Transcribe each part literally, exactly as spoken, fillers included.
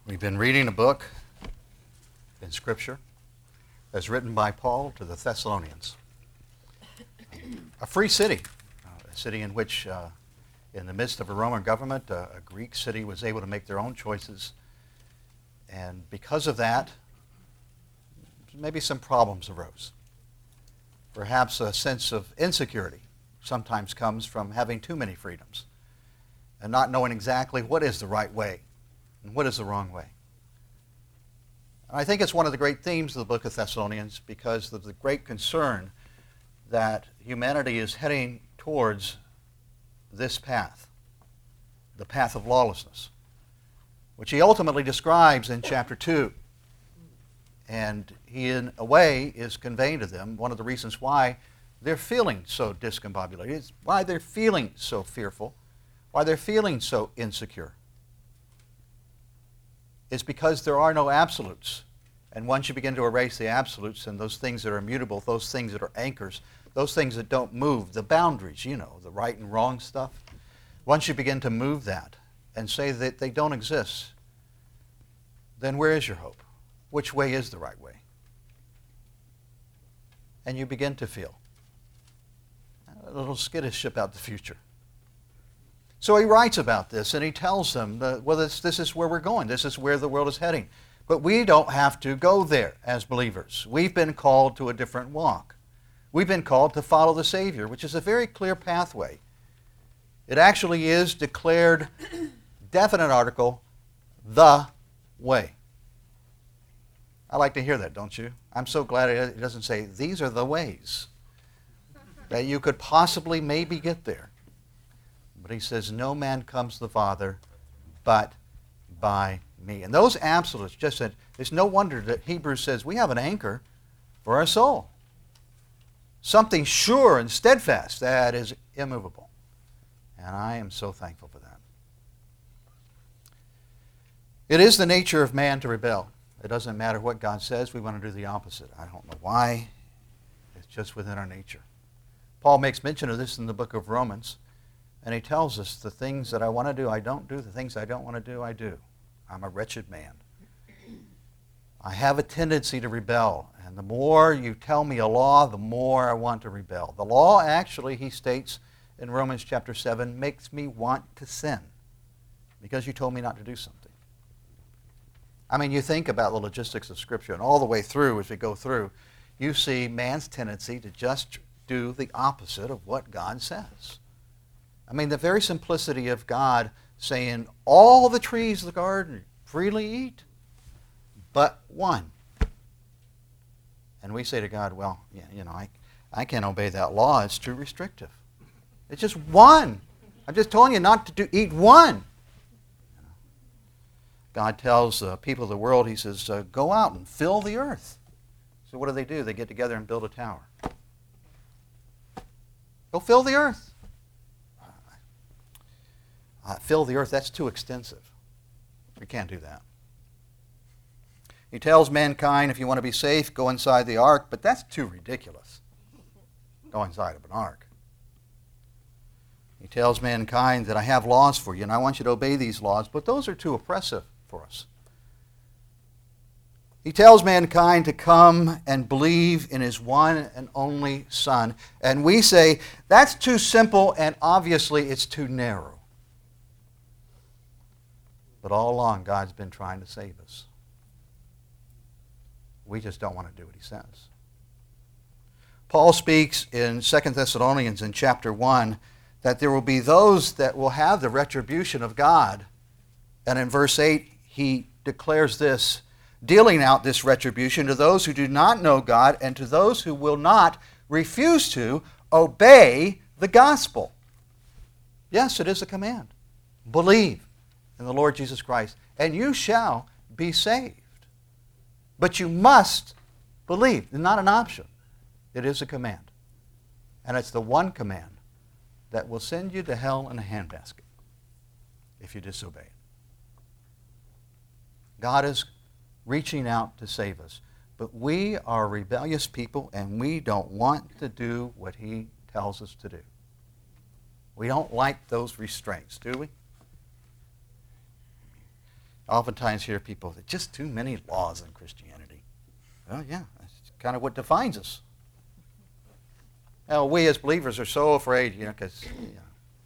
We've been reading a book in Scripture that's written by Paul to the Thessalonians. A free city, uh, a city in which, uh, in the midst of a Roman government, uh, a Greek city was able to make their own choices. And because of that, maybe some problems arose. Perhaps a sense of insecurity sometimes comes from having too many freedoms and not knowing exactly what is the right way and what is the wrong way. And I think it's one of the great themes of the book of Thessalonians because of the great concern that humanity is heading towards this path, the path of lawlessness, which he ultimately describes in chapter two. And he, in a way, is conveying to them one of the reasons why they're feeling so discombobulated, why they're feeling so fearful, why they're feeling so insecure. It's because there are no absolutes. And once you begin to erase the absolutes and those things that are immutable, those things that are anchors, those things that don't move, the boundaries, you know, the right and wrong stuff, once you begin to move that and say that they don't exist, then where is your hope? Which way is the right way? And you begin to feel a little skittish about the future. So he writes about this, and he tells them, that, well, this, this is where we're going. This is where the world is heading. But we don't have to go there as believers. We've been called to a different walk. We've been called to follow the Savior, which is a very clear pathway. It actually is declared, definite article, the way. I like to hear that, don't you? I'm so glad it doesn't say, these are the ways that you could possibly maybe get there. But he says, no man comes to the Father but by me. And those absolutes just said, it's no wonder that Hebrews says we have an anchor for our soul. Something sure and steadfast that is immovable. And I am so thankful for that. It is the nature of man to rebel. It doesn't matter what God says, we want to do the opposite. I don't know why. It's just within our nature. Paul makes mention of this in the book of Romans, and he tells us the things that I want to do, I don't do. The things I don't want to do, I do. I'm a wretched man. I have a tendency to rebel, and the more you tell me a law, the more I want to rebel. The law, actually, he states in Romans chapter seven, makes me want to sin because you told me not to do something. I mean, you think about the logistics of Scripture, and all the way through, as we go through, you see man's tendency to just do the opposite of what God says. I mean, the very simplicity of God saying, all the trees of the garden freely eat, but one. And we say to God, well, yeah, you know, I, I can't obey that law. It's too restrictive. It's just one. I'm just telling you not to do, eat one. God tells uh, people of the world, he says, uh, go out and fill the earth. So what do they do? They get together and build a tower. Go fill the earth. Uh, fill the earth, that's too extensive. We can't do that. He tells mankind, if you want to be safe, go inside the ark, but that's too ridiculous. Go inside of an ark. He tells mankind that I have laws for you, and I want you to obey these laws, but those are too oppressive for us. He tells mankind to come and believe in his one and only Son, and we say, that's too simple, and obviously it's too narrow. But all along, God's been trying to save us. We just don't want to do what he says. Paul speaks in Second Thessalonians in chapter one that there will be those that will have the retribution of God. And in verse eight, he declares this, dealing out this retribution to those who do not know God and to those who will not refuse to obey the gospel. Yes, it is a command. Believe in the Lord Jesus Christ, and you shall be saved. But you must believe. It's not an option. It is a command. And it's the one command that will send you to hell in a handbasket if you disobey it. God is reaching out to save us. But we are rebellious people, and we don't want to do what he tells us to do. We don't like those restraints, do we? I oftentimes hear people, there's just too many laws in Christianity. Well, yeah, that's kind of what defines us. Now, we as believers are so afraid, you know, because you know,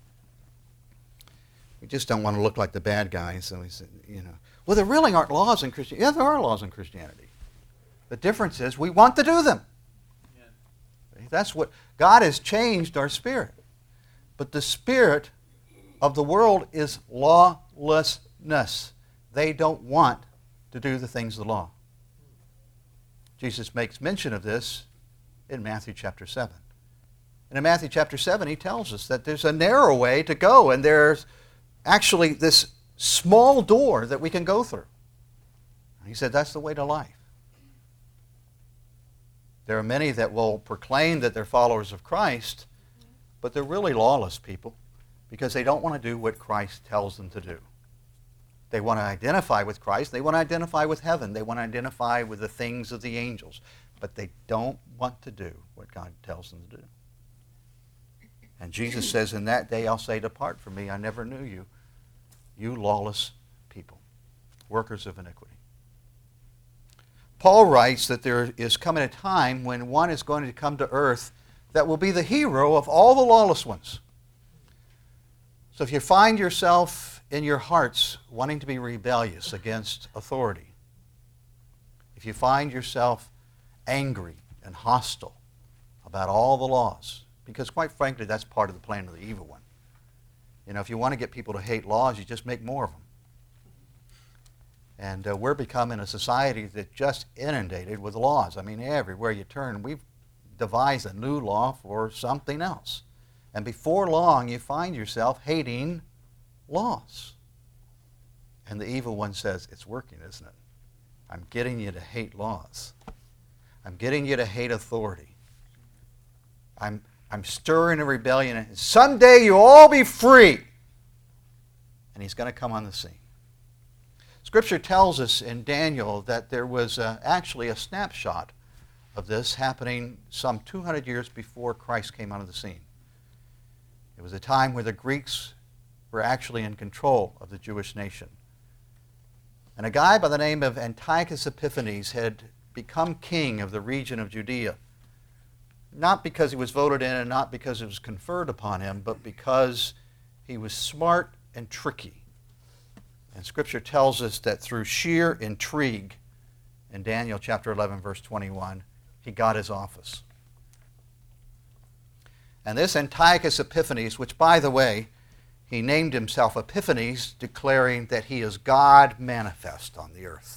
we just don't want to look like the bad guys. So we say, you know, well, there really aren't laws in Christianity. Yeah, there are laws in Christianity. The difference is we want to do them. Yeah. That's what God has changed our spirit. But the spirit of the world is lawlessness. They don't want to do the things of the law. Jesus makes mention of this in Matthew chapter seven. And in Matthew chapter seven, he tells us that there's a narrow way to go, and there's actually this small door that we can go through. And he said that's the way to life. There are many that will proclaim that they're followers of Christ, but they're really lawless people because they don't want to do what Christ tells them to do. They want to identify with Christ. They want to identify with heaven. They want to identify with the things of the angels. But they don't want to do what God tells them to do. And Jesus says, in that day I'll say, depart from me, I never knew you, you lawless people, workers of iniquity. Paul writes that there is coming a time when one is going to come to earth that will be the hero of all the lawless ones. So if you find yourself in your hearts wanting to be rebellious against authority, if you find yourself angry and hostile about all the laws, because quite frankly, that's part of the plan of the evil one. You know, if you want to get people to hate laws, you just make more of them. And uh, we're becoming a society that's just inundated with laws. I mean, everywhere you turn, we've devised a new law for something else. And before long, you find yourself hating laws. And the evil one says, it's working, isn't it? I'm getting you to hate laws. I'm getting you to hate authority. I'm, I'm stirring a rebellion. And someday you'll all be free. And he's going to come on the scene. Scripture tells us in Daniel that there was uh, actually a snapshot of this happening some two hundred years before Christ came onto the scene. It was a time where the Greeks were actually in control of the Jewish nation. And a guy by the name of Antiochus Epiphanes had become king of the region of Judea, not because he was voted in and not because it was conferred upon him, but because he was smart and tricky. And Scripture tells us that through sheer intrigue, in Daniel chapter eleven, verse twenty-one, he got his office. And this Antiochus Epiphanes, which, by the way, he named himself Epiphanes, declaring that he is God manifest on the earth.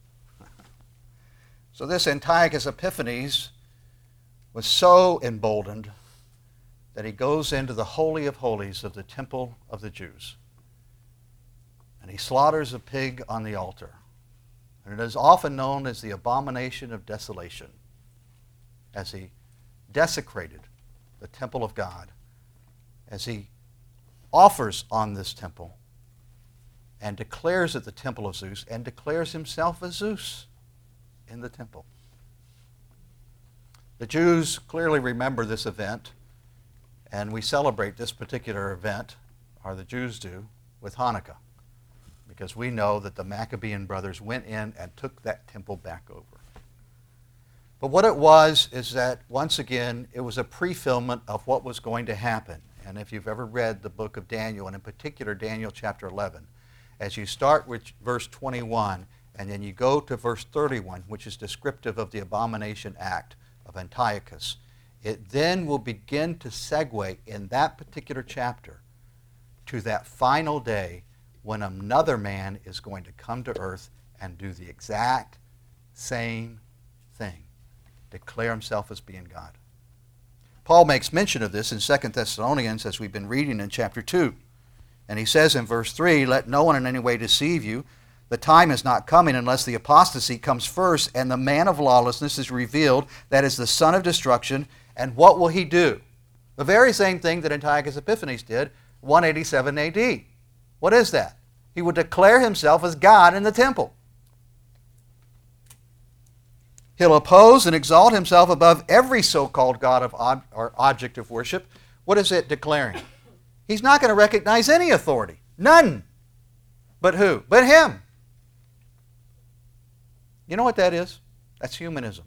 So this Antiochus Epiphanes was so emboldened that he goes into the Holy of Holies of the temple of the Jews. And he slaughters a pig on the altar. And it is often known as the abomination of desolation, as he desecrated the temple of God, as he offers on this temple and declares it the temple of Zeus and declares himself as Zeus in the temple. The Jews clearly remember this event, and we celebrate this particular event, or the Jews do, with Hanukkah, because we know that the Maccabean brothers went in and took that temple back over. But what it was is that, once again, it was a pre-fulfillment of what was going to happen. And if you've ever read the book of Daniel, and in particular Daniel chapter eleven, as you start with verse twenty-one, and then you go to verse thirty-one, which is descriptive of the abomination act of Antiochus, it then will begin to segue in that particular chapter to that final day when another man is going to come to earth and do the exact same thing, declare himself as being God. Paul makes mention of this in Second Thessalonians, as we've been reading in chapter two. And he says in verse three, let no one in any way deceive you. The time is not coming unless the apostasy comes first and the man of lawlessness is revealed, that is the son of destruction. And what will he do? The very same thing that Antiochus Epiphanes did, one eighty-seven A D. What is that? He would declare himself as God in the temple. He'll oppose and exalt himself above every so-called God of ob- or object of worship. What is it declaring? He's not going to recognize any authority. None. But who? But him. You know what that is? That's humanism.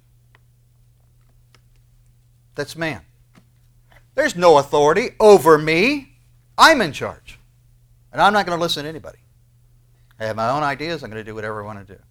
That's man. There's no authority over me. I'm in charge. And I'm not going to listen to anybody. I have my own ideas. I'm going to do whatever I want to do.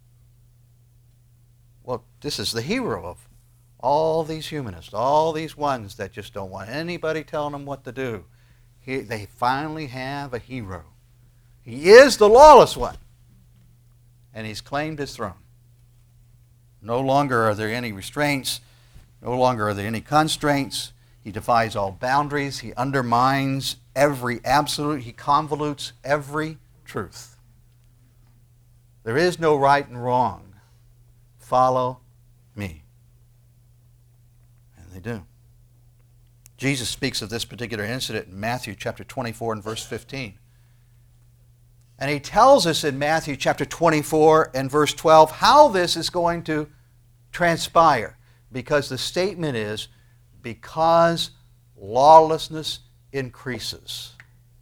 Well, this is the hero of all these humanists, all these ones that just don't want anybody telling them what to do. He, they finally have a hero. He is the lawless one. And he's claimed his throne. No longer are there any restraints. No longer are there any constraints. He defies all boundaries. He undermines every absolute. He convolutes every truth. There is no right and wrong. Follow me. And they do. Jesus speaks of this particular incident in Matthew chapter twenty-four and verse fifteen. And he tells us in Matthew chapter twenty-four and verse twelve how this is going to transpire. Because the statement is, because lawlessness increases,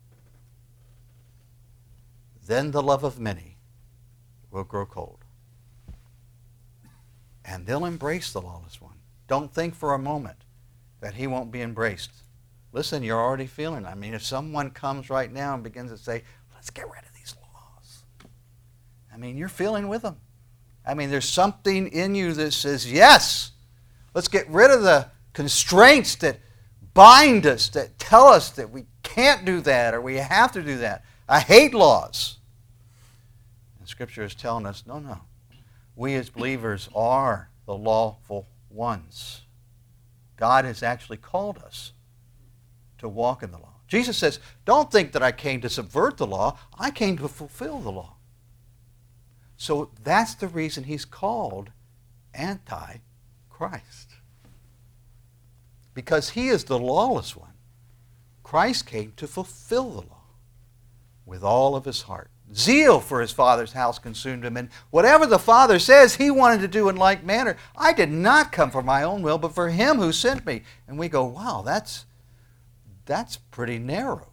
then the love of many will grow cold. And they'll embrace the lawless one. Don't think for a moment that he won't be embraced. Listen, you're already feeling it. I mean, if someone comes right now and begins to say, let's get rid of these laws. I mean, you're feeling with them. I mean, there's something in you that says, yes, let's get rid of the constraints that bind us, that tell us that we can't do that or we have to do that. I hate laws. And Scripture is telling us, no, no. We as believers are the lawful ones. God has actually called us to walk in the law. Jesus says, don't think that I came to subvert the law. I came to fulfill the law. So that's the reason he's called Antichrist. Because he is the lawless one. Christ came to fulfill the law with all of his heart. Zeal for his Father's house consumed him, and whatever the Father says, he wanted to do in like manner. I did not come for my own will, but for him who sent me. And we go, wow, that's, that's pretty narrow.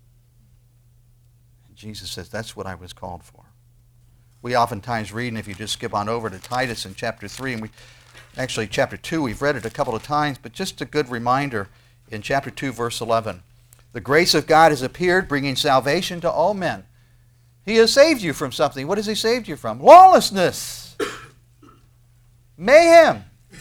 And Jesus says, that's what I was called for. We oftentimes read, and if you just skip on over to Titus in chapter three, and we actually chapter two, we've read it a couple of times, but just a good reminder in chapter two, verse eleven. The grace of God has appeared, bringing salvation to all men. He has saved you from something. What has he saved you from? Lawlessness. Mayhem.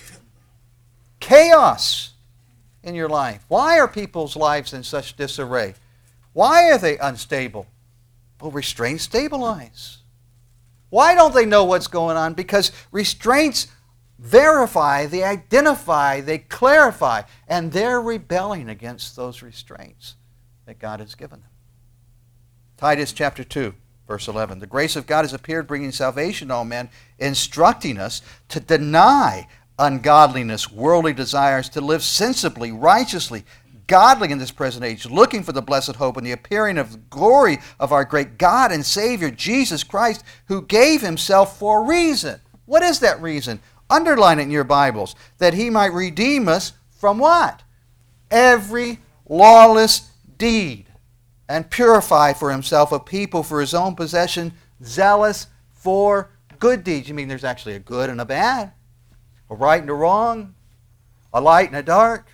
Chaos in your life. Why are people's lives in such disarray? Why are they unstable? Well, restraints stabilize. Why don't they know what's going on? Because restraints verify, they identify, they clarify, and they're rebelling against those restraints that God has given them. Titus chapter two, verse eleven. The grace of God has appeared, bringing salvation to all men, instructing us to deny ungodliness, worldly desires, to live sensibly, righteously, godly in this present age, looking for the blessed hope and the appearing of the glory of our great God and Savior, Jesus Christ, who gave himself for a reason. What is that reason? Underline it in your Bibles. That he might redeem us from what? Every lawless deed, and purify for himself a people for his own possession, zealous for good deeds. You mean there's actually a good and a bad? A right and a wrong? A light and a dark?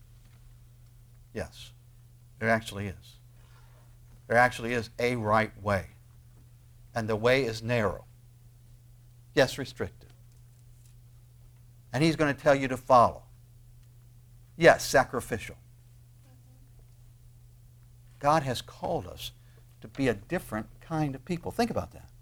Yes, there actually is. There actually is a right way. And the way is narrow. Yes, restricted. And he's going to tell you to follow. Yes, sacrificial. God has called us to be a different kind of people. Think about that.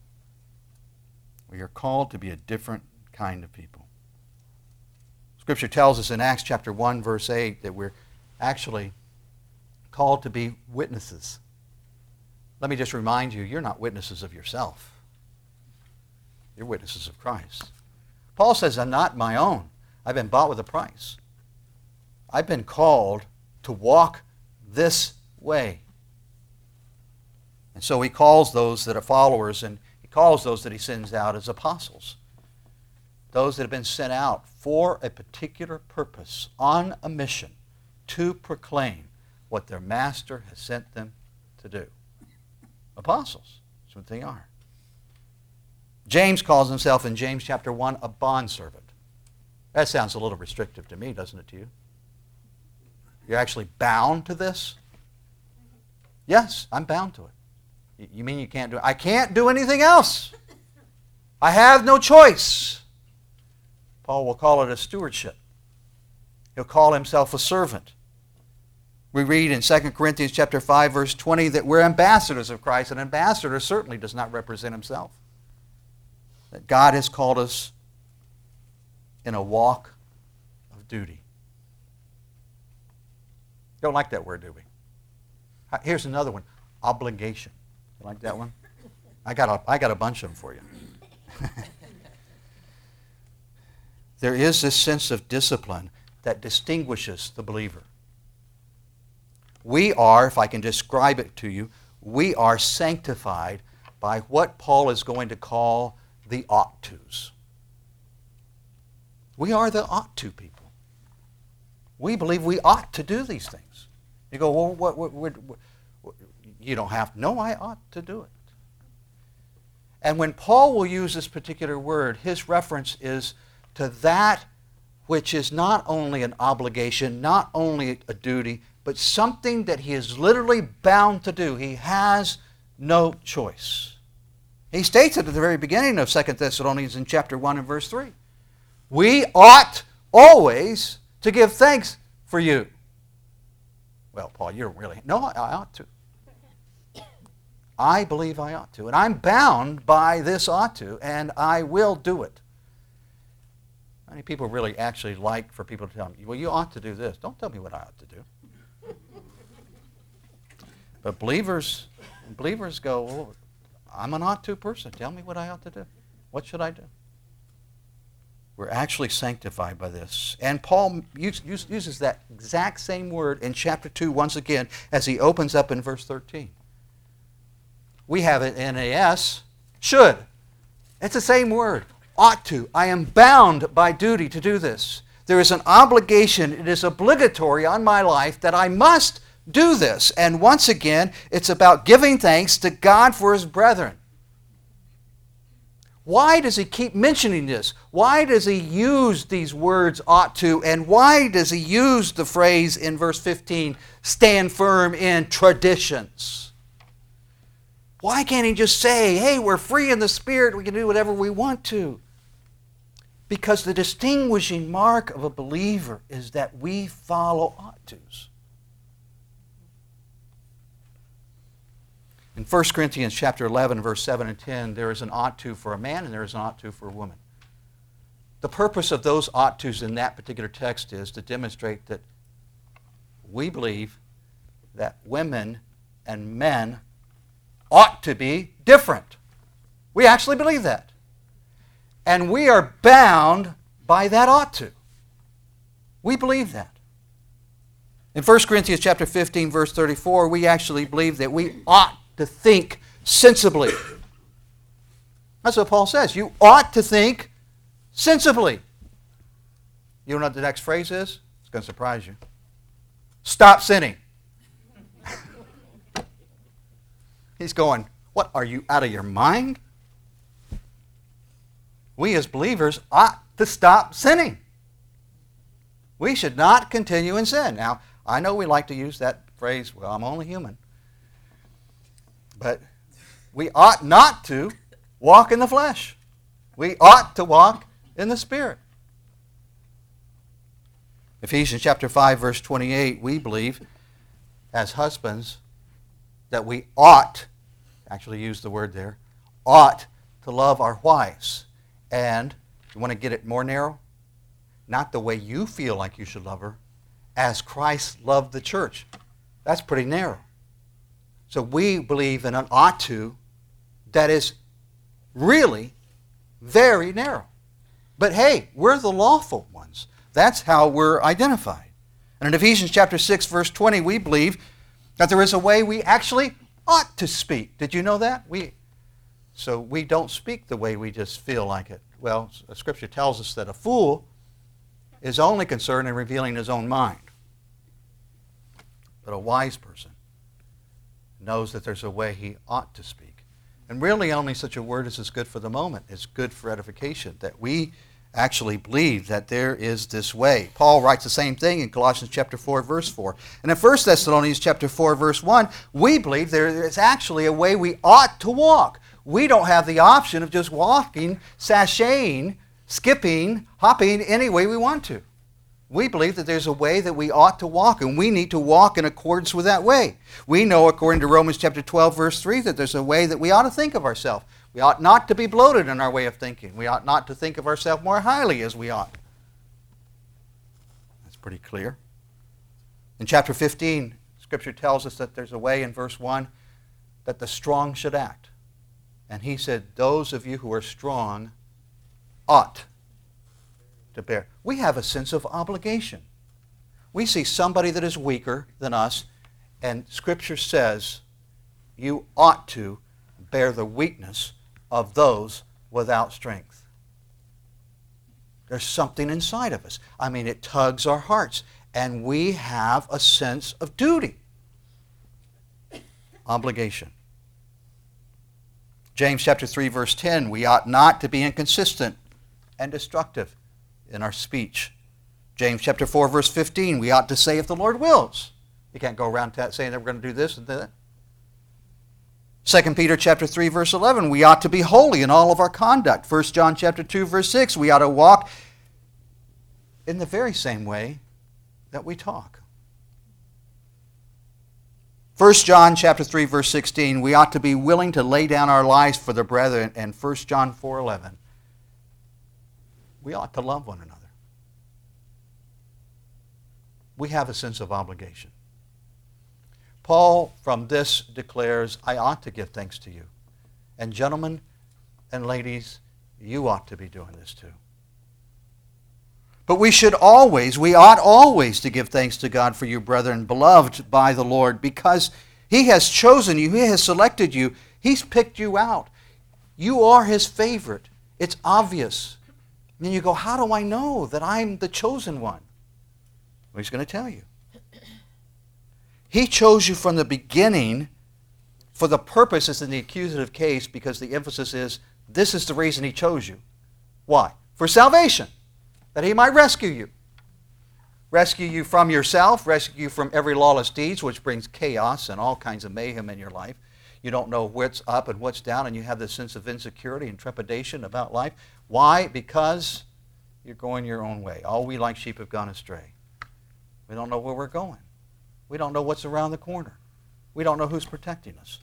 We are called to be a different kind of people. Scripture tells us in Acts chapter one, verse eight, that we're actually called to be witnesses. Let me just remind you, you're not witnesses of yourself. You're witnesses of Christ. Paul says, I'm not my own. I've been bought with a price. I've been called to walk this way. And so he calls those that are followers, and he calls those that he sends out as apostles. Those that have been sent out for a particular purpose, on a mission, to proclaim what their master has sent them to do. Apostles. That's what they are. James calls himself in James chapter one a bondservant. That sounds a little restrictive to me, doesn't it to you? You're actually bound to this? Yes, I'm bound to it. You mean you can't do it? I can't do anything else. I have no choice. Paul will call it a stewardship. He'll call himself a servant. We read in Second Corinthians chapter five, verse twenty, that we're ambassadors of Christ. An ambassador certainly does not represent himself. That God has called us in a walk of duty. Don't like that word, do we? Here's another one. Obligation. You like that one? I got a, I got a bunch of them for you. There is this sense of discipline that distinguishes the believer. We are, if I can describe it to you, we are sanctified by what Paul is going to call the ought tos. We are the ought to people. We believe we ought to do these things. You go, well, what, what, what, what you don't have to. No, I ought to do it. And when Paul will use this particular word, his reference is to that which is not only an obligation, not only a duty, but something that he is literally bound to do. He has no choice. He states it at the very beginning of Second Thessalonians in chapter one and verse three. We ought always to give thanks for you. Well, Paul, you don't really. No, I ought to. I believe I ought to. And I'm bound by this ought to, and I will do it. How many people really actually like for people to tell me, well, you ought to do this. Don't tell me what I ought to do. But believers, believers go, well, I'm an ought to person. Tell me what I ought to do. What should I do? We're actually sanctified by this. And Paul use, use, uses that exact same word in chapter two once again as he opens up in verse thirteen. We have it in N A S, should. It's the same word, ought to. I am bound by duty to do this. There is an obligation, it is obligatory on my life that I must do this. And once again, it's about giving thanks to God for his brethren. Why does he keep mentioning this? Why does he use these words ought to? And why does he use the phrase in verse fifteen, stand firm in traditions? Why can't he just say, hey, we're free in the Spirit, we can do whatever we want to? Because the distinguishing mark of a believer is that we follow ought tos. In First Corinthians chapter eleven, verse seven and ten, there is an ought to for a man and there is an ought to for a woman. The purpose of those ought tos in that particular text is to demonstrate that we believe that women and men ought to be different. We actually believe that. And we are bound by that ought to. We believe that. In First Corinthians chapter fifteen, verse thirty-four, we actually believe that we ought to think sensibly. That's what Paul says. You ought to think sensibly. You know what the next phrase is? It's going to surprise you. Stop sinning. He's going, what, are you out of your mind? We as believers ought to stop sinning. We should not continue in sin. Now, I know we like to use that phrase, well, I'm only human. But we ought not to walk in the flesh. We ought to walk in the Spirit. Ephesians chapter five, verse twenty-eight, we believe as husbands that we ought, actually use the word there, ought to love our wives. And you want to get it more narrow? Not the way you feel like you should love her, as Christ loved the church. That's pretty narrow. So we believe in an ought to that is really very narrow. But hey, we're the lawful ones. That's how we're identified. And in Ephesians chapter six, verse twenty, we believe that there is a way we actually ought to speak. Did you know that? We, so we don't speak the way we just feel like it. Well, Scripture tells us that a fool is only concerned in revealing his own mind. But a wise person knows that there's a way he ought to speak. And really only such a word as is good for the moment is good for edification, that we actually believe that there is this way. Paul writes the same thing in Colossians chapter four, verse four. And in First Thessalonians chapter four, verse one, we believe there is actually a way we ought to walk. We don't have the option of just walking, sashaying, skipping, hopping any way we want to. We believe that there's a way that we ought to walk, and we need to walk in accordance with that way. We know, according to Romans chapter twelve, verse three, that there's a way that we ought to think of ourselves. We ought not to be bloated in our way of thinking. We ought not to think of ourselves more highly as we ought. That's pretty clear. In chapter fifteen, Scripture tells us that there's a way in verse one that the strong should act. And he said, those of you who are strong ought to bear. We have a sense of obligation. We see somebody that is weaker than us, and Scripture says you ought to bear the weakness of those without strength. There's something inside of us. I mean, it tugs our hearts, and we have a sense of duty. Obligation. James chapter three, verse ten, we ought not to be inconsistent and destructive in our speech. James chapter four, verse fifteen, we ought to say if the Lord wills. You can't go around saying that we're going to do this and that. Second Peter chapter three, verse eleven, we ought to be holy in all of our conduct. First John chapter two, verse six, we ought to walk in the very same way that we talk. First John chapter three, verse sixteen, we ought to be willing to lay down our lives for the brethren. And First John four, eleven, we ought to love one another. We have a sense of obligation. Paul from this declares, I ought to give thanks to you. And gentlemen and ladies, you ought to be doing this too. But we should always, we ought always to give thanks to God for you, brethren, beloved by the Lord, because He has chosen you, He has selected you, He's picked you out. You are His favorite. It's obvious. And then you go, how do I know that I'm the chosen one? Well, He's going to tell you. He chose you from the beginning for the purpose, it's in the accusative case, because the emphasis is, this is the reason He chose you. Why? For salvation. That He might rescue you. Rescue you from yourself, rescue you from every lawless deeds, which brings chaos and all kinds of mayhem in your life. You don't know what's up and what's down, and you have this sense of insecurity and trepidation about life. Why? Because you're going your own way. All we like sheep have gone astray. We don't know where we're going. We don't know what's around the corner. We don't know who's protecting us.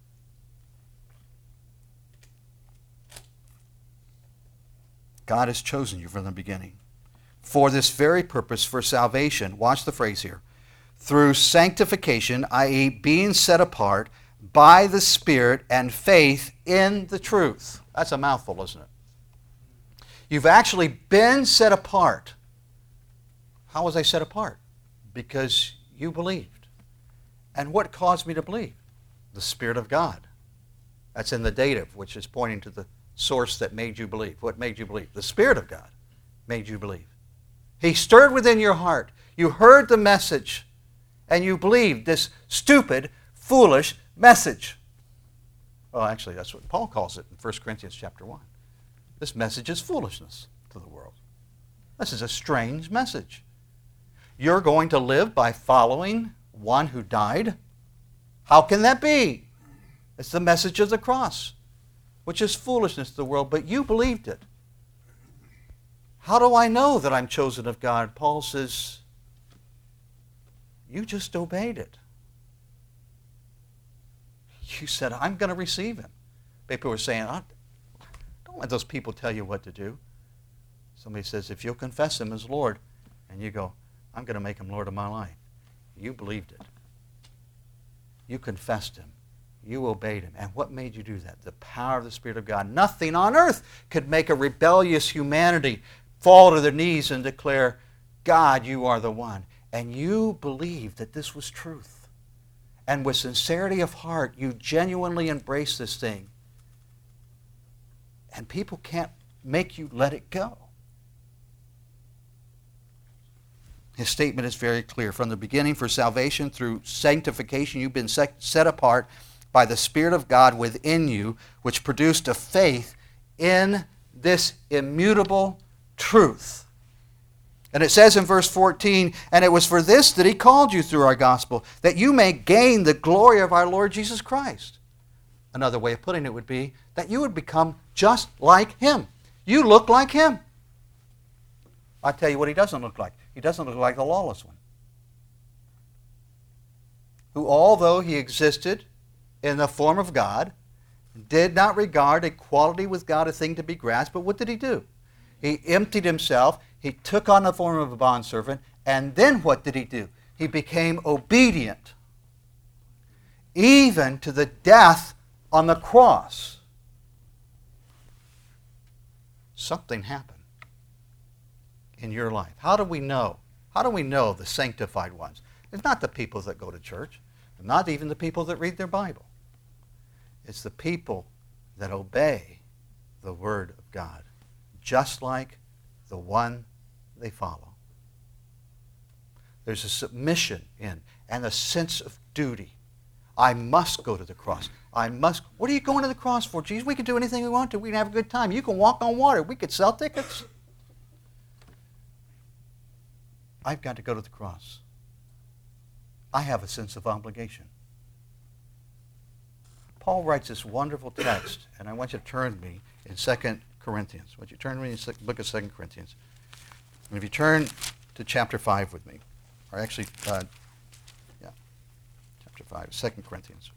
God has chosen you from the beginning for this very purpose, for salvation. Watch the phrase here. Through sanctification, that is being set apart by the Spirit and faith in the truth. That's a mouthful, isn't it? You've actually been set apart. How was I set apart? Because you believed. And what caused me to believe? The Spirit of God. That's in the dative, which is pointing to the source that made you believe. What made you believe? The Spirit of God made you believe. He stirred within your heart. You heard the message, and you believed this stupid, foolish message. Well, actually, that's what Paul calls it in First Corinthians chapter one. This message is foolishness to the world. This is a strange message. You're going to live by following one who died? How can that be? It's the message of the cross, which is foolishness to the world, but you believed it. How do I know that I'm chosen of God? Paul says, you just obeyed it. You said, I'm going to receive Him. People were saying, don't let those people tell you what to do. Somebody says, if you'll confess Him as Lord, and you go, I'm going to make Him Lord of my life. You believed it. You confessed Him. You obeyed Him. And what made you do that? The power of the Spirit of God. Nothing on earth could make a rebellious humanity fall to their knees and declare, God, you are the one. And you believed that this was truth. And with sincerity of heart, you genuinely embrace this thing. And people can't make you let it go. His statement is very clear. From the beginning, for salvation through sanctification, you've been set apart by the Spirit of God within you, which produced a faith in this immutable truth. And it says in verse fourteen, and it was for this that he called you through our gospel, that you may gain the glory of our Lord Jesus Christ. Another way of putting it would be that you would become just like him. You look like him. I'll tell you what he doesn't look like. He doesn't look like the lawless one, who, although he existed in the form of God, did not regard equality with God a thing to be grasped. But what did he do? He emptied himself. He took on the form of a bondservant. And then what did he do? He became obedient, even to the death on the cross. Something happened in your life. How do we know? How do we know the sanctified ones? It's not the people that go to church, not even the people that read their Bible. It's the people that obey the Word of God, just like the one they follow. There's a submission in and a sense of duty. I must go to the cross. I must. What are you going to the cross for? Jesus, we can do anything we want to. We can have a good time. You can walk on water. We could sell tickets. I've got to go to the cross. I have a sense of obligation. Paul writes this wonderful text, and I want you to turn to me in Second Corinthians. Would you turn to me in the book of Second Corinthians? And if you turn to chapter five with me, or actually, uh, yeah, chapter five, Second Corinthians.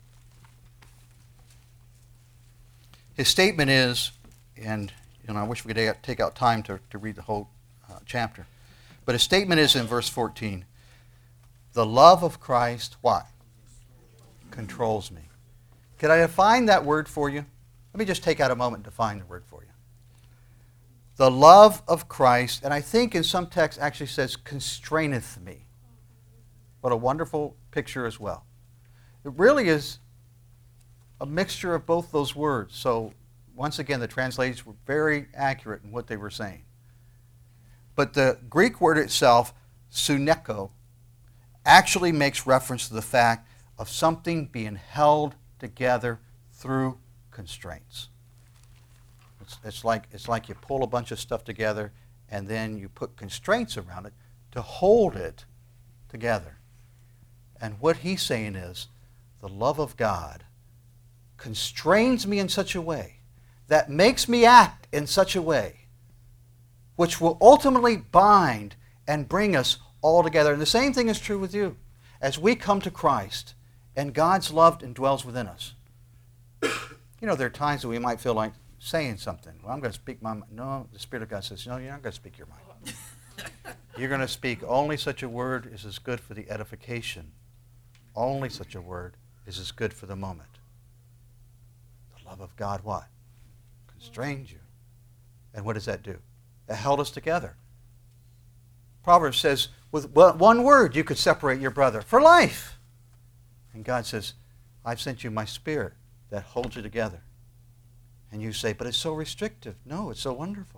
His statement is, and you know, I wish we could take out time to, to read the whole uh, chapter, but his statement is in verse fourteen, the love of Christ, what? Controls me. Can I define that word for you? Let me just take out a moment and define the word for you. The love of Christ, and I think in some texts actually says, constraineth me. What a wonderful picture as well. It really is a mixture of both those words. So once again, the translators were very accurate in what they were saying. But the Greek word itself, suneko, actually makes reference to the fact of something being held together through constraints. It's, it's, like, it's like you pull a bunch of stuff together and then you put constraints around it to hold it together. And what he's saying is, the love of God constrains me in such a way that makes me act in such a way which will ultimately bind and bring us all together. And the same thing is true with you. As we come to Christ and God's love indwells within us, you know, there are times that we might feel like saying something. Well, I'm going to speak my mind. No, the Spirit of God says, no, you're not going to speak your mind. You're going to speak only such a word as is good for the edification. Only such a word is as good for the moment. The love of God, what? Constrains you. And what does that do? It held us together. Proverbs says, with one word you could separate your brother for life. And God says, I've sent you my Spirit that holds you together. And you say, but it's so restrictive. No, it's so wonderful.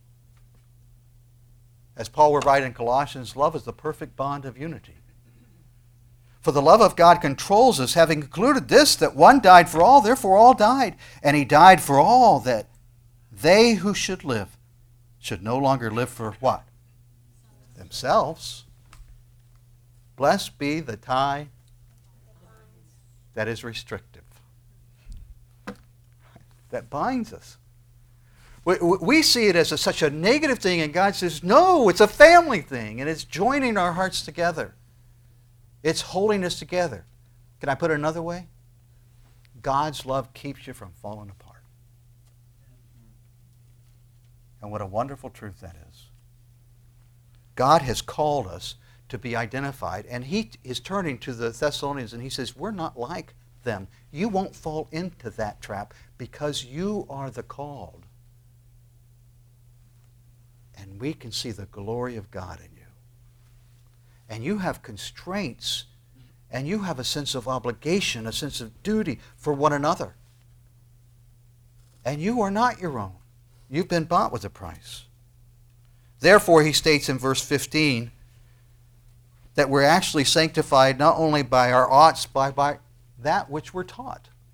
As Paul would write in Colossians, love is the perfect bond of unity. For the love of God controls us, having concluded this, that one died for all, therefore all died. And he died for all, that they who should live should no longer live for what? Themselves. Blessed be the tie that is restrictive, that binds us. We, we see it as a, such a negative thing, and God says, no, it's a family thing, and it's joining our hearts together. It's holding us together. Can I put it another way? God's love keeps you from falling apart. And what a wonderful truth that is. God has called us to be identified, and he is turning to the Thessalonians and he says, we're not like them. You won't fall into that trap because you are the called. And we can see the glory of God in you. And you have constraints, and you have a sense of obligation, a sense of duty for one another. And you are not your own. You've been bought with a price. Therefore, he states in verse fifteen that we're actually sanctified not only by our oughts, but by that which we're taught.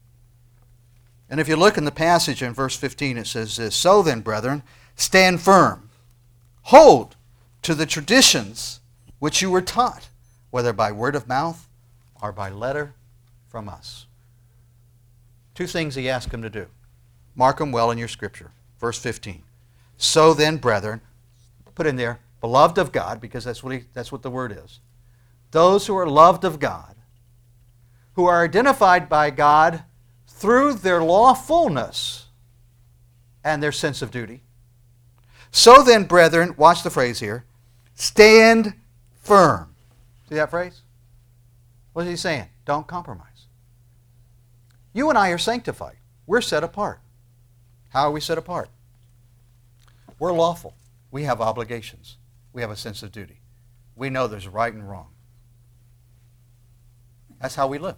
And if you look in the passage in verse fifteen, it says this, "So then, brethren, stand firm. Hold to the traditions which you were taught, whether by word of mouth or by letter from us." Two things he asked them to do. Mark them well in your scripture. Verse fifteen. "So then, brethren," put in there, "beloved of God," because that's what, he, that's what the word is. Those who are loved of God, who are identified by God through their lawfulness and their sense of duty. "So then, brethren," watch the phrase here, "stand firm." See that phrase? What is he saying? Don't compromise. You and I are sanctified. We're set apart. How are we set apart? We're lawful. We have obligations. We have a sense of duty. We know there's right and wrong. That's how we live.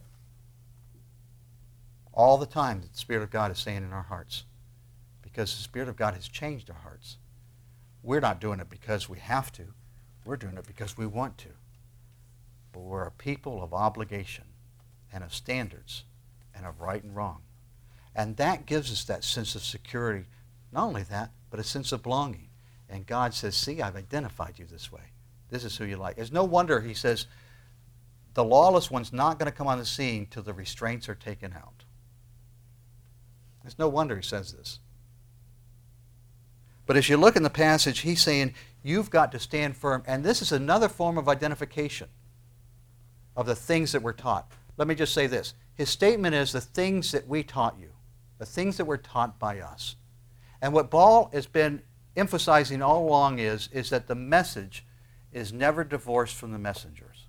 All the time, the Spirit of God is saying in our hearts, because the Spirit of God has changed our hearts. We're not doing it because we have to. We're doing it because we want to. But we're a people of obligation and of standards and of right and wrong. And that gives us that sense of security. Not only that, but a sense of belonging. And God says, see, I've identified you this way. This is who you like. It's no wonder he says, the lawless one's not going to come on the scene till the restraints are taken out. It's no wonder he says this. But as you look in the passage, he's saying, you've got to stand firm. And this is another form of identification of the things that we're taught. Let me just say this. His statement is the things that we taught you, the things that were taught by us. And what Paul has been emphasizing all along is, is that the message is never divorced from the messengers.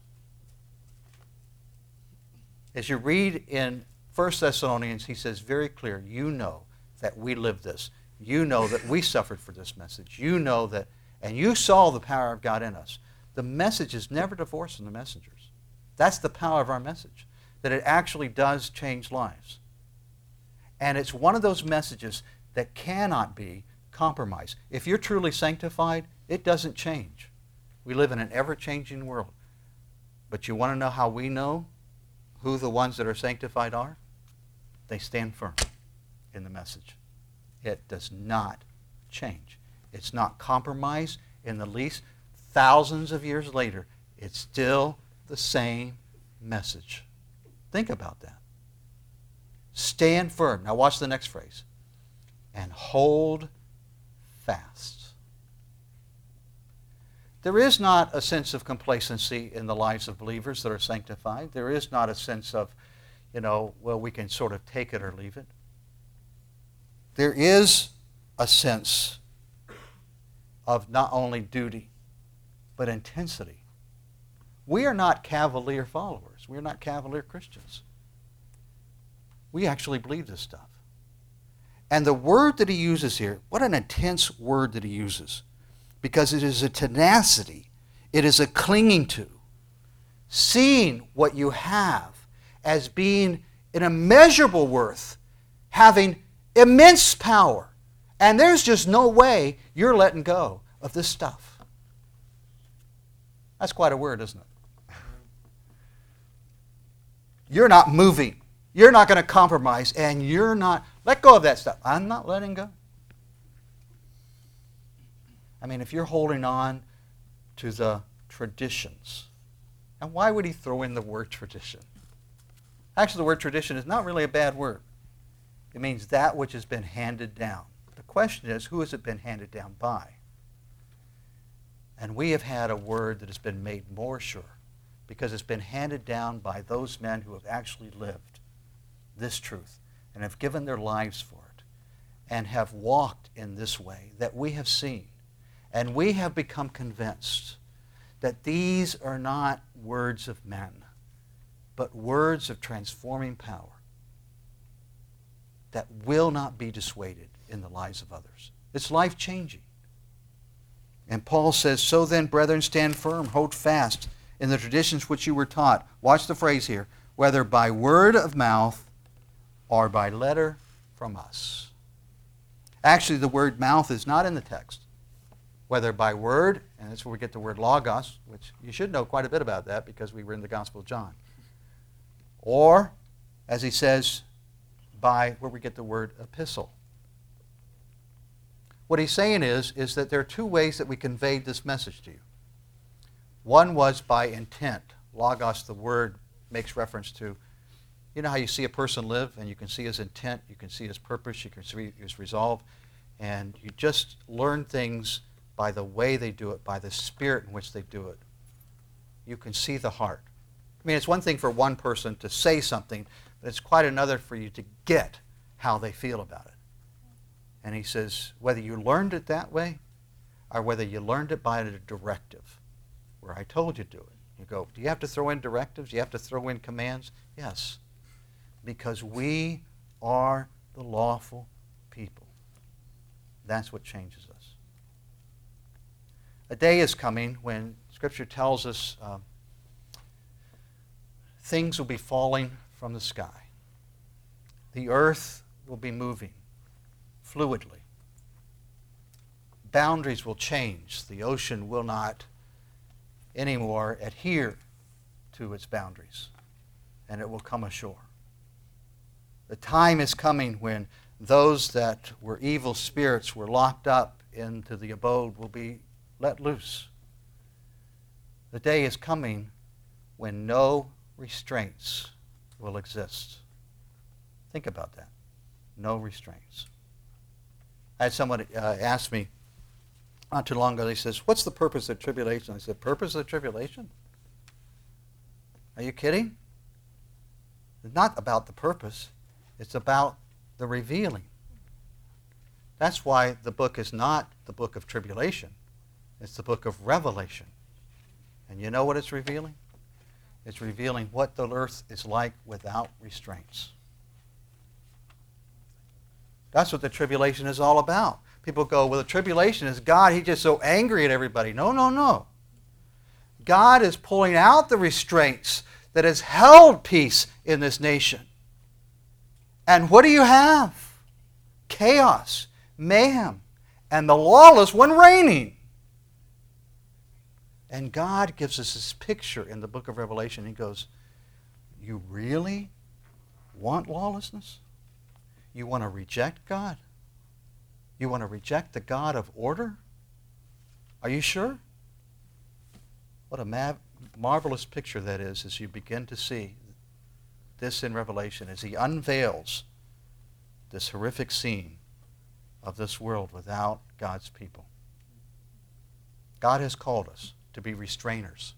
As you read in First Thessalonians, he says very clear, you know that we lived this. You know that we suffered for this message. You know that, and you saw the power of God in us. The message is never divorced from the messengers. That's the power of our message, that it actually does change lives. And it's one of those messages that cannot be compromised. If you're truly sanctified, it doesn't change. We live in an ever-changing world. But you want to know how we know who the ones that are sanctified are? They stand firm in the message. It does not change. It's not compromised in the least. Thousands of years later, it's still the same message. Think about that. Stand firm. Now watch the next phrase. And hold fast. There is not a sense of complacency in the lives of believers that are sanctified. There is not a sense of, you know, well, we can sort of take it or leave it. There is a sense of not only duty, but intensity. We are not cavalier followers. We are not cavalier Christians. We actually believe this stuff. And the word that he uses here, what an intense word that he uses. Because it is a tenacity. It is a clinging to. Seeing what you have as being an immeasurable worth, having immense power. And there's just no way you're letting go of this stuff. That's quite a word, isn't it? You're not moving. You're not going to compromise, and you're not, let go of that stuff. I'm not letting go. I mean, if you're holding on to the traditions, and why would he throw in the word tradition? Actually, the word tradition is not really a bad word. It means that which has been handed down. The question is, who has it been handed down by? And we have had a word that has been made more sure because it's been handed down by those men who have actually lived this truth and have given their lives for it and have walked in this way that we have seen. And we have become convinced that these are not words of men, but words of transforming power that will not be dissuaded in the lives of others. It's life-changing. And Paul says, so then, brethren, stand firm, hold fast in the traditions which you were taught. Watch the phrase here. Whether by word of mouth or by letter from us. Actually, the word mouth is not in the text. Whether by word, and that's where we get the word logos, which you should know quite a bit about that because we were in the Gospel of John. Or, as he says, by where we get the word epistle. What he's saying is, is that there are two ways that we conveyed this message to you. One was by intent. Logos, the word, makes reference to, you know how you see a person live and you can see his intent, you can see his purpose, you can see his resolve, and you just learn things by the way they do it, by the spirit in which they do it. You can see the heart. I mean, it's one thing for one person to say something, but it's quite another for you to get how they feel about it. And he says, whether you learned it that way or whether you learned it by a directive, where I told you to do it. You go, do you have to throw in directives? Do you have to throw in commands? Yes, because we are the lawful people. That's what changes us. A day is coming when Scripture tells us uh, things will be falling from the sky. The earth will be moving fluidly. Boundaries will change. The ocean will not anymore adhere to its boundaries, and it will come ashore. The time is coming when those that were evil spirits were locked up into the abode will be let loose. The day is coming when no restraints will exist. Think about that. No restraints. I had someone uh, ask me not too long ago, he says, what's the purpose of tribulation? I said, purpose of tribulation? Are you kidding? It's not about the purpose. It's about the revealing. That's why the book is not the book of tribulation. It's the book of revelation. And you know what it's revealing? It's revealing what the earth is like without restraints. That's what the tribulation is all about. People go, well, the tribulation is God. He's just so angry at everybody. No, no, no. God is pulling out the restraints that has held peace in this nation. And what do you have? Chaos, mayhem, and the lawless one reigning. And God gives us this picture in the book of Revelation. He goes, you really want lawlessness? You want to reject God? You want to reject the God of order? Are you sure? What a ma- marvelous picture that is as you begin to see this in Revelation, as he unveils this horrific scene of this world without God's people. God has called us to be restrainers.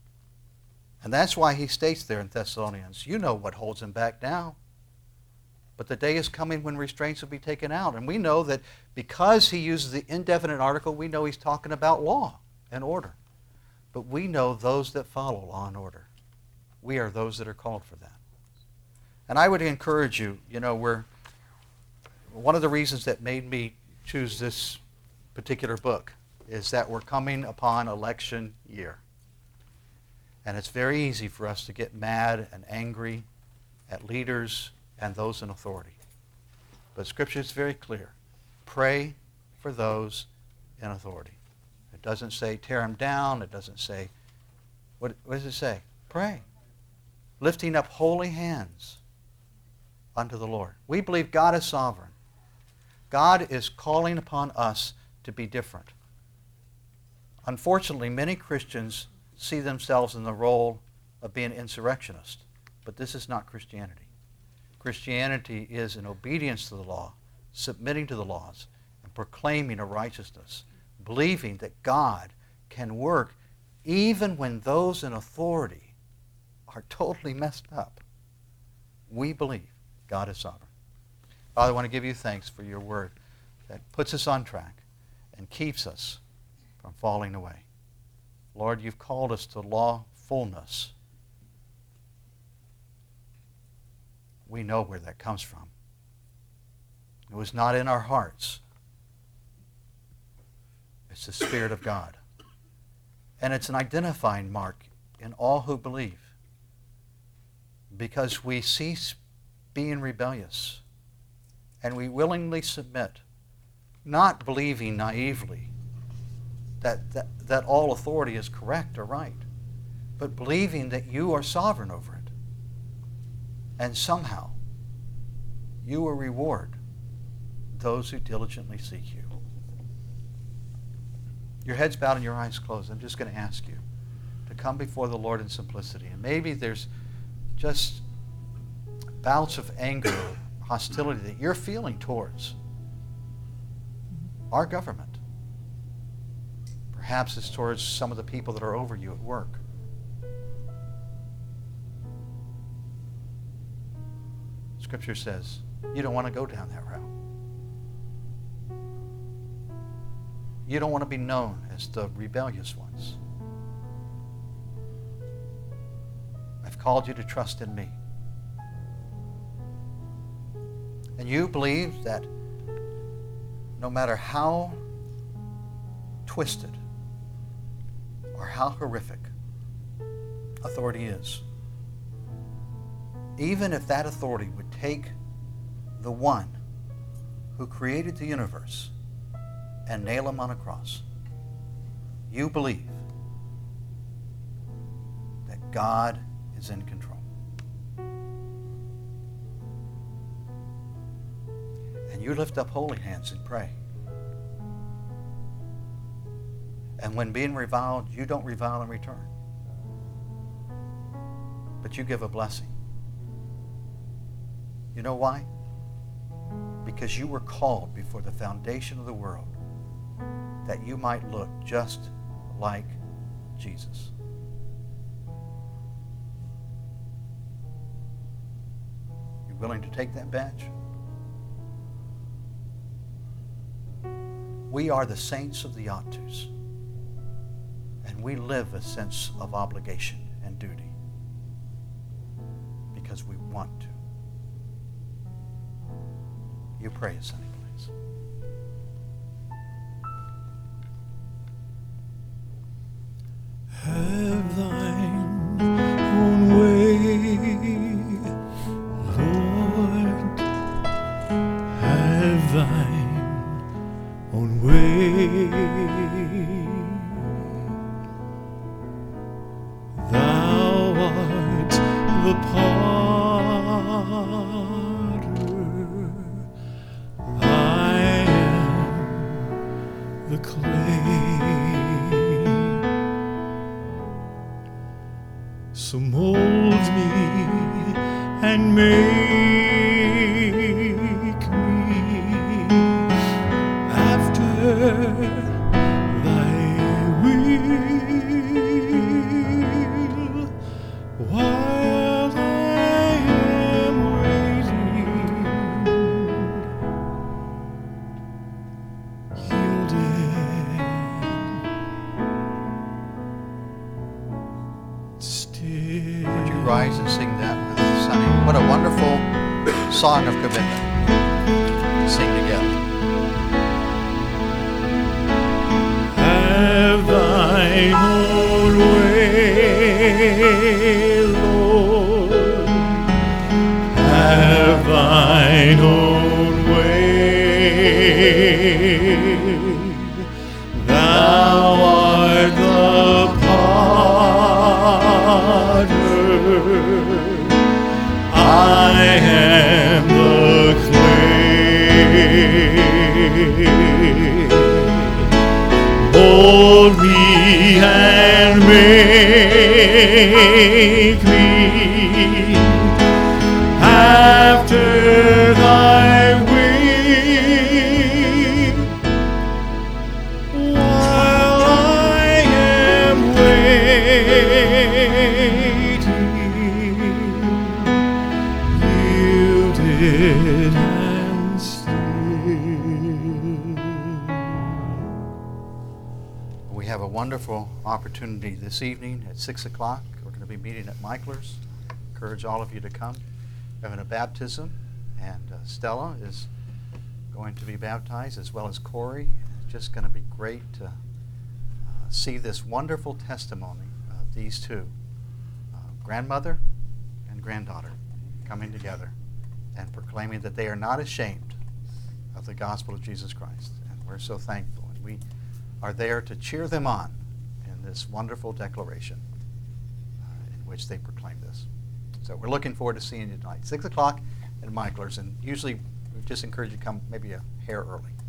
And that's why he states there in Thessalonians, you know what holds him back now. But the day is coming when restraints will be taken out. And we know that because he uses the indefinite article, we know he's talking about law and order. But we know those that follow law and order. We are those that are called for that. And I would encourage you, you know, we're, one of the reasons that made me choose this particular book is that we're coming upon election year. And it's very easy for us to get mad and angry at leaders and those in authority. But Scripture is very clear. Pray for those in authority. It doesn't say tear them down. It doesn't say, what, what does it say? Pray. Lifting up holy hands unto the Lord. We believe God is sovereign. God is calling upon us to be different. Unfortunately, many Christians see themselves in the role of being insurrectionists. But this is not Christianity. Christianity is in obedience to the law, submitting to the laws, and proclaiming a righteousness, believing that God can work even when those in authority are totally messed up. We believe God is sovereign. Father, I want to give you thanks for your word that puts us on track and keeps us from falling away. Lord, you've called us to lawfulness. We know where that comes from. It was not in our hearts. It's the Spirit of God. And it's an identifying mark in all who believe. Because we cease being rebellious and we willingly submit, not believing naively that, that, that all authority is correct or right, but believing that you are sovereign over it. And somehow, you will reward those who diligently seek you. Your head's bowed and your eyes closed. I'm just going to ask you to come before the Lord in simplicity. And maybe there's just bouts of anger or hostility that you're feeling towards our government. Perhaps it's towards some of the people that are over you at work. Scripture says you don't want to go down that route. You don't want to be known as the rebellious ones. I've called you to trust in me. And you believe that no matter how twisted or how horrific authority is, even if that authority would take the one who created the universe and nail him on a cross, you believe that God is in control. And you lift up holy hands and pray. And when being reviled, you don't revile in return, but you give a blessing. You know why? Because you were called before the foundation of the world that you might look just like Jesus. You willing to take that badge? We are the saints of the ought-tos, and we live a sense of obligation and duty because we want to. You pray, Sonny, please. Have thine own way, Lord. Have thine own way. Thou art the potter, I am the clay. So mold me and make me after thy will, while I am waiting, yielded, still. Would you rise and sing that with Sonny? What a wonderful song of commitment. Sing together. Have thine own way, Lord. Have thine own way. Thou art the potter, I am the clay. Mold me and make me after thy will, while I am waiting, yielded and still. We have a wonderful opportunity this evening at six o'clock. We're going to be meeting at Michler's. Encourage all of you to come. We're having a baptism, and uh, Stella is going to be baptized, as well as Corey. It's just going to be great to uh, see this wonderful testimony of these two, uh, grandmother and granddaughter, coming together and proclaiming that they are not ashamed of the gospel of Jesus Christ. And we're so thankful. And we are there to cheer them on in this wonderful declaration uh, in which they proclaim this. So we're looking forward to seeing you tonight. Six o'clock at Michler's, and usually we just encourage you to come maybe a hair early.